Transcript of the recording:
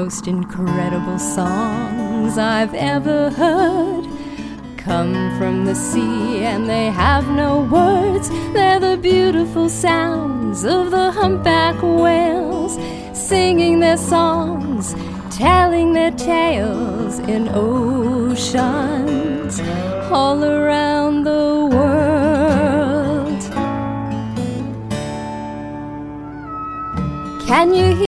most incredible songs I've ever heard come from the sea, and they have no words. They're the beautiful sounds of the humpback whales, singing their songs, telling their tales in oceans all around the world. Can you hear